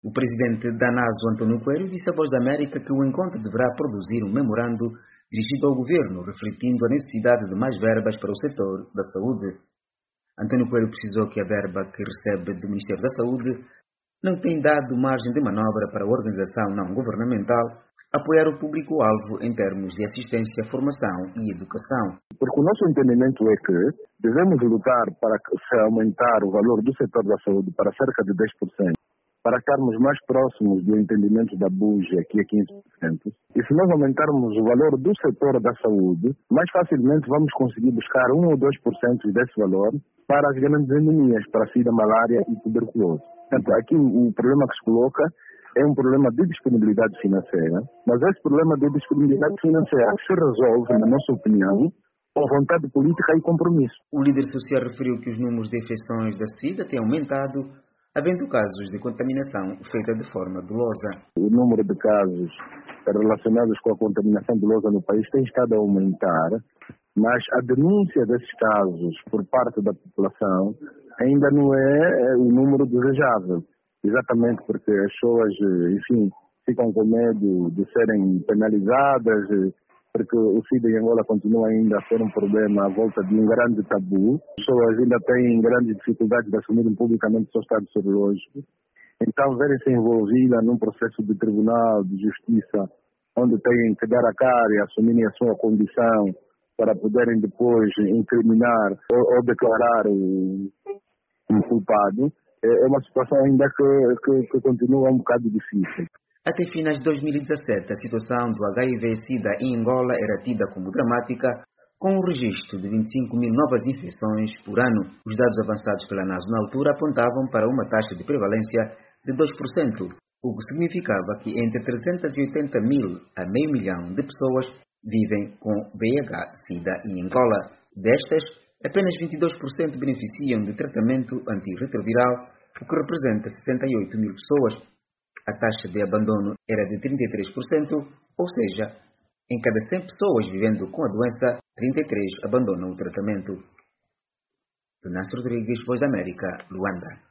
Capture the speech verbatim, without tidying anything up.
O presidente da ANASO, António Coelho, disse à Voz da América que o encontro deverá produzir um memorando dirigido ao governo, refletindo a necessidade de mais verbas para o setor da saúde. António Coelho precisou que a verba que recebe do Ministério da Saúde não tem dado margem de manobra para a organização não governamental apoiar o público-alvo em termos de assistência, formação e educação. Porque o nosso entendimento é que devemos lutar para se aumentar o valor do setor da saúde para cerca de dez por cento, para estarmos mais próximos do entendimento da B U G, que é quinze por cento. E se nós aumentarmos o valor do setor da saúde, mais facilmente vamos conseguir buscar um ou dois por cento desse valor para as grandes endemias, para a sida, malária e tuberculose. Portanto, aqui o problema que se coloca é um problema de disponibilidade financeira, mas esse problema de disponibilidade financeira se resolve, na nossa opinião, com vontade política e compromisso. O líder social referiu que os números de infecções da sida têm aumentado, havendo casos de contaminação feita de forma dolosa. O número de casos relacionados com a contaminação dolosa no país tem estado a aumentar, mas a denúncia desses casos por parte da população ainda não é o número desejável. Exatamente porque as pessoas, enfim, ficam com medo de serem penalizadas, porque o SIDA em Angola continua ainda a ser um problema à volta de um grande tabu. As pessoas ainda têm grandes dificuldades de assumirem publicamente o seu estado sorológico. Então, verem-se envolvidas num processo de tribunal, de justiça, onde têm que dar a cara e assumirem a sua condição para poderem depois incriminar ou, ou declarar o, o culpado, é uma situação ainda que, que, que continua um bocado difícil. Até finais de dois mil e dezassete, a situação do H I V-Sida em Angola era tida como dramática, com o registro de vinte e cinco mil novas infecções por ano. Os dados avançados pela ANASO na altura apontavam para uma taxa de prevalência de dois por cento, o que significava que entre trezentos e oitenta mil a meio milhão de pessoas vivem com V I H-Sida em Angola. Destas, apenas vinte e dois por cento beneficiam de tratamento antirretroviral, o que representa setenta e oito mil pessoas. A taxa de abandono era de trinta e três por cento, ou seja, em cada cem pessoas vivendo com a doença, trinta e três abandonam o tratamento. Venâncio Rodrigues, Voz da América, Luanda.